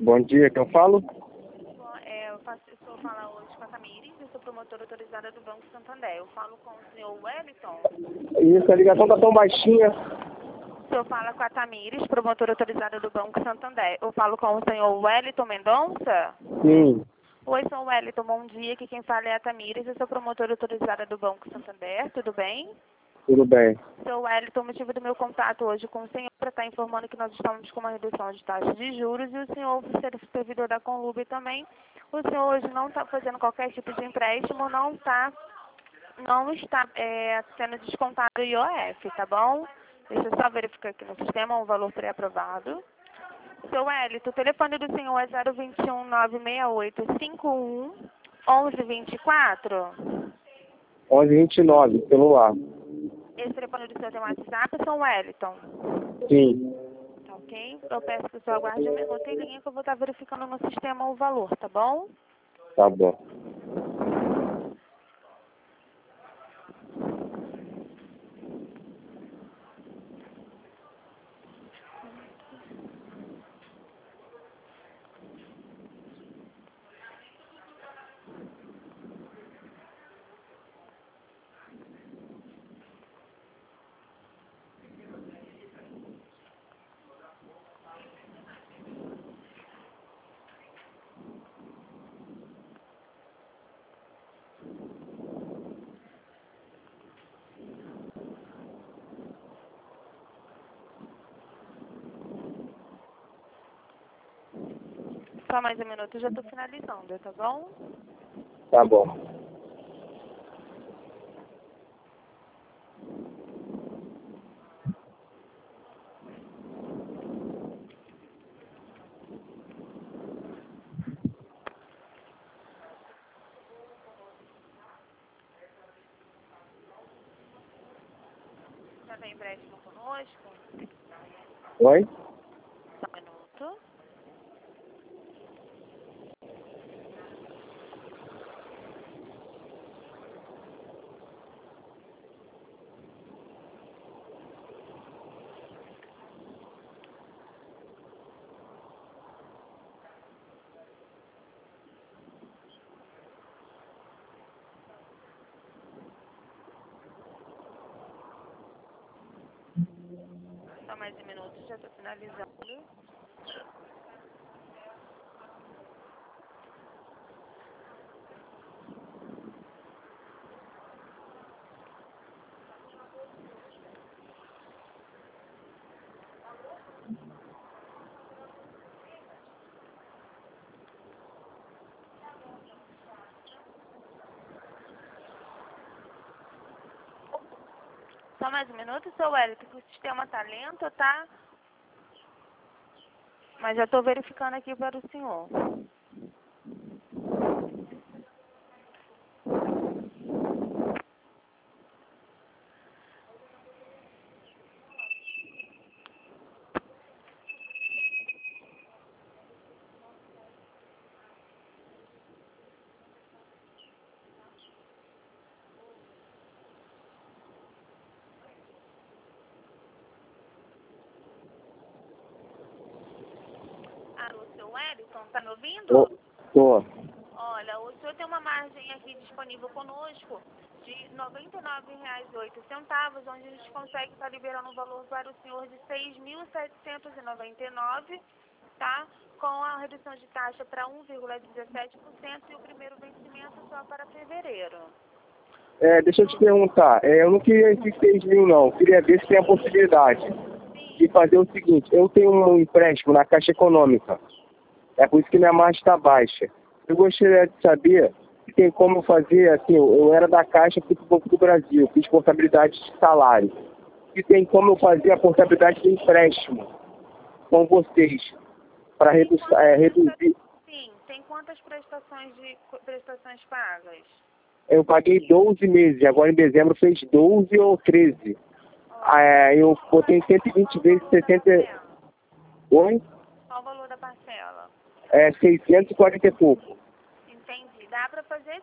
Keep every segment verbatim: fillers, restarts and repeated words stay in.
Bom dia, que eu falo? Bom, é, eu faço, eu estou falando hoje com a Tamires, eu sou promotora autorizada do Banco Santander. Eu falo com o senhor Wellington. Isso, a ligação tá tão baixinha. O senhor fala com a Tamires, promotora autorizada do Banco Santander. Eu falo com o senhor Wellington Mendonça? Sim. Oi, senhor Wellington, bom dia. Aqui quem fala é a Tamires, eu sou promotora autorizada do Banco Santander. Tudo bem? Tudo bem. Senhor Wellington, o motivo do meu contato hoje com o senhor para estar informando que nós estamos com uma redução de taxa de juros e o senhor, por ser servidor da Conlube também, o senhor hoje não está fazendo qualquer tipo de empréstimo, não está, não está é, sendo descontado o I O F, tá bom? Deixa eu só verificar aqui no sistema um valor pré-aprovado. Seu Wellington, o telefone do senhor é zero dois um nove seis oito cinco um um um dois quatro? onze e vinte e nove, celular. Esse telefone do senhor tem WhatsApp, seu Wellington? Sim. Tá ok? Eu peço que o senhor aguarde um minuto em linha que eu vou estar verificando no sistema o valor, tá bom? Tá bom. Só mais um minuto, eu já estou finalizando, tá bom? Tá bom. Já tem empréstimo conosco? Oi? Só um minuto. Só mais um minuto, já estou finalizando. Só mais um minuto, seu Wellington, que o sistema tá lento, tá? Mas já estou verificando aqui para o senhor. Alô, seu Wellington, tá me ouvindo? Ô, tô. Olha, o senhor tem uma margem aqui disponível conosco de noventa e nove reais e oito centavos, onde a gente consegue estar liberando um valor para o senhor de seis mil setecentos e noventa e nove reais, tá? Com a redução de taxa para um vírgula dezessete por cento e o primeiro vencimento só para fevereiro. É, deixa eu te perguntar. É, eu não queria esses seis mil, não. Eu queria ver se tem a possibilidade de fazer o seguinte. Eu tenho um empréstimo na Caixa Econômica. É por isso que minha margem está baixa. Eu gostaria de saber se tem como fazer, assim, eu, eu era da Caixa, fui para o Banco do Brasil, fiz portabilidade de salário. Se tem como eu fazer a portabilidade de empréstimo com vocês, para redu é, reduzir. Sim, tem quantas prestações de prestações pagas? Eu paguei doze meses, agora em dezembro fez doze ou treze. É, eu botei cento e vinte vezes sessenta. Oi? Qual o valor da parcela? É seiscentos e quarenta e pouco. Entendi. Dá para fazer sim, tá?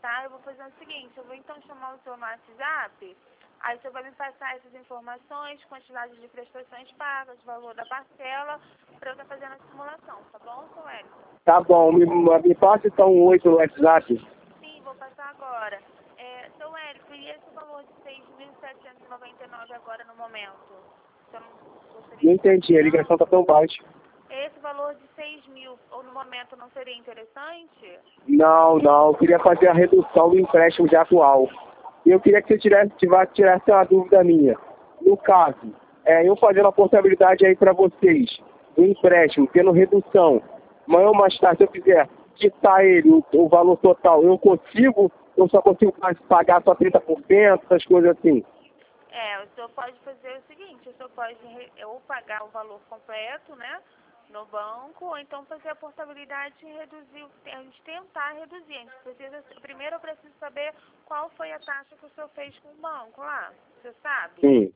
tá? Eu vou fazer o seguinte, eu vou então chamar o senhor no WhatsApp, aí o senhor vai me passar essas informações, quantidade de prestações pagas, valor da parcela, para eu estar fazendo a simulação, tá bom, seu Wellington? Tá bom, me, me passa então um oi pelo WhatsApp. Sim, vou passar agora. É, seu Wellington, e esse valor de seis mil setecentos e noventa e nove agora no momento? Você não gostaria Não de... entendi, a ligação tá tão baixa. Esse valor de seis mil, ou no momento, não seria interessante? Não, não, eu queria fazer a redução do empréstimo já atual. E eu queria que você tirasse, tivesse, tirasse uma dúvida minha. No caso, é, eu fazendo a portabilidade aí para vocês, do empréstimo, tendo redução, amanhã ou mais tarde, se eu quiser quitar ele, o, o valor total, eu consigo, eu só consigo pagar só trinta por cento, essas coisas assim. É, o senhor pode fazer o seguinte, o senhor pode re- ou pagar o valor completo, né, no banco, ou então fazer a portabilidade e reduzir, o- a gente tentar reduzir. A gente precisa, primeiro eu preciso saber qual foi a taxa que o senhor fez com o banco lá, você sabe? Sim.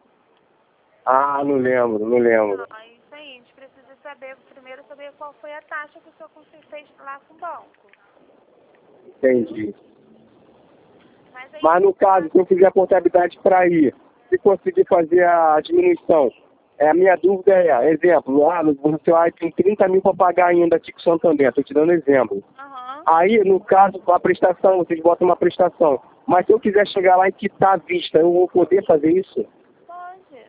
Ah, não lembro, não lembro. Não, é isso aí, a gente precisa saber, primeiro saber qual foi a taxa que o senhor cons- fez lá com o banco. Entendi. Mas aí, Mas no caso, se eu fizer a portabilidade para ir, se conseguir fazer a diminuição, é, a minha dúvida é, exemplo, ah, você ah, tem trinta mil para pagar ainda aqui com o Santander, estou te dando exemplo. aham, Aí, no caso, a prestação, vocês botam uma prestação. Mas se eu quiser chegar lá e quitar à vista, eu vou poder fazer isso? pode.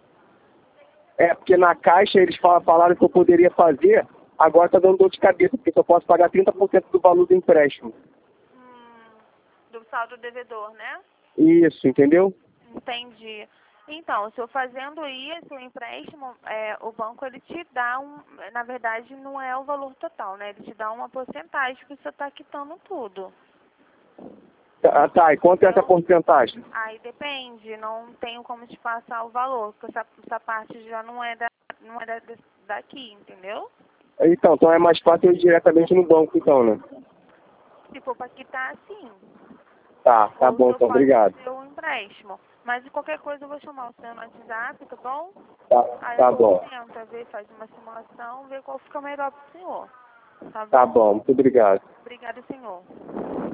É, porque na Caixa eles fal- falaram que eu poderia fazer, agora está dando dor de cabeça, porque eu posso pagar trinta por cento do valor do empréstimo. Hum, do saldo devedor, né? Isso, entendeu? Entendi. Então, se eu fazendo isso, o empréstimo, é, o banco ele te dá um, na verdade não é o valor total, né? Ele te dá uma porcentagem que você está quitando tudo. Ah, tá, e quanto é essa porcentagem? Aí depende, não tenho como te passar o valor, porque essa, essa parte já não é da, não é da, daqui, entendeu? Então, então é mais fácil eu ir diretamente no banco, então, né? Se for para quitar, sim. Tá, tá Ou bom, o senhor então, pode obrigado. fazer o empréstimo. Mas de qualquer coisa eu vou chamar o senhor no WhatsApp, tá bom? Tá, Aí tá a bom. gente tenta ver, faz uma simulação, ver qual fica melhor pro senhor. Tá Tá bom? bom, muito obrigado. Obrigada, senhor.